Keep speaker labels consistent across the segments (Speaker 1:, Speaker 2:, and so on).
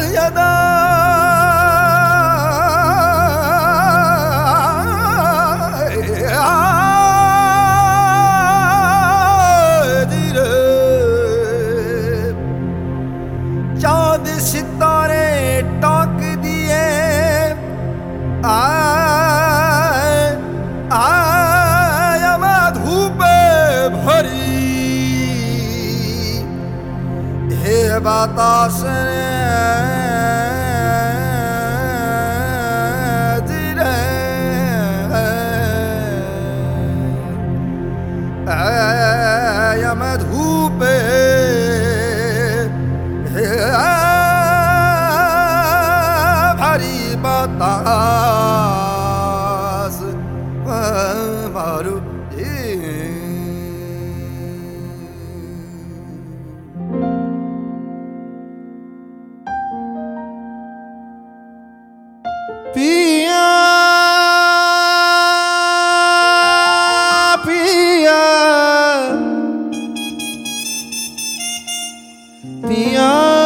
Speaker 1: यदा चाँद सितारे टॉक दिए धूप भरी हे बतास धूप भरी बतास मारू पिया पिया पिया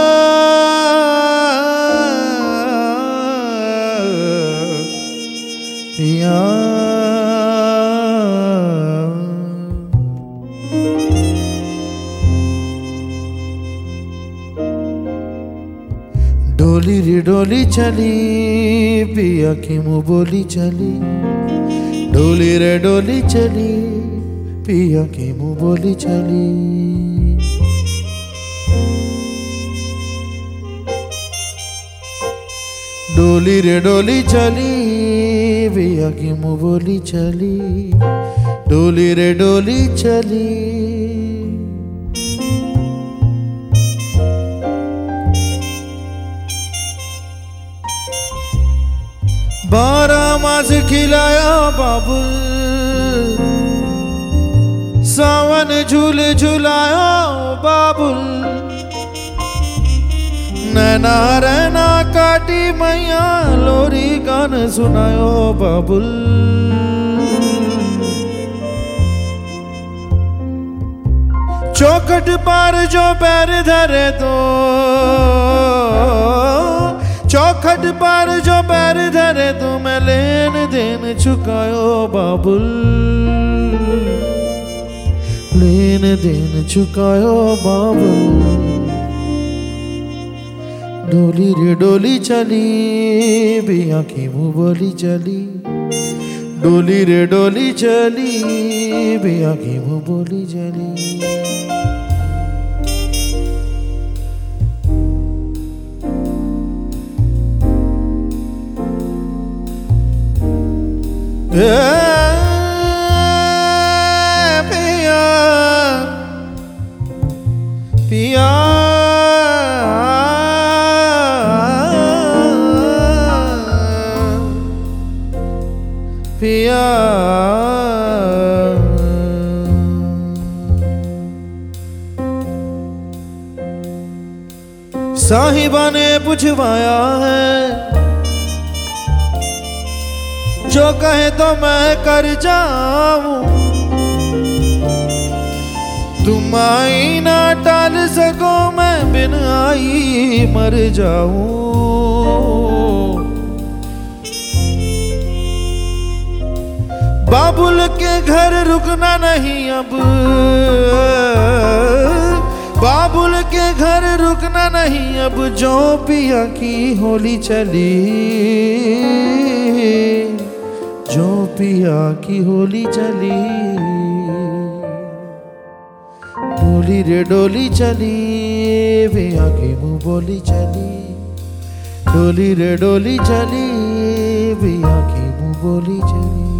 Speaker 1: पिया डोली रे डोली चली पिया की मुँह बोली चली डोली रे डोली चली पिया की मुँह बोली चली डोली रे डोली चली पिया की मुँह बोली चली डोली रे डोली चली बारह मास खिलाया बाबुल सावन झूल झुलाया बाबुल नैना रहना काटी मैया लोरी गान सुनायो बाबुल चौखट पार जो पैर धरे तो चौखट पार जो पैर धरे तो मैं लेन देन चुकायो बाबुल लेन देन चुकायो बाबुल डोली रे डोली चली पिया की मुँह बोली चली डोली रे डोली चली पिया की मुँह बोली चली पिया पिया पिया साहिबा ने पूछवाया है जो कहे तो मैं कर जाऊं तुम आई ना टाल सको मैं बिन आई मर जाऊं बाबुल के घर रुकना नहीं अब बाबुल के घर रुकना नहीं अब जो पिया की होली चली जो पिया की होली चली डोली रे डोली चली पिया की मुँह बोली चली डोली रे डोली चली पिया की मुँह बोली चली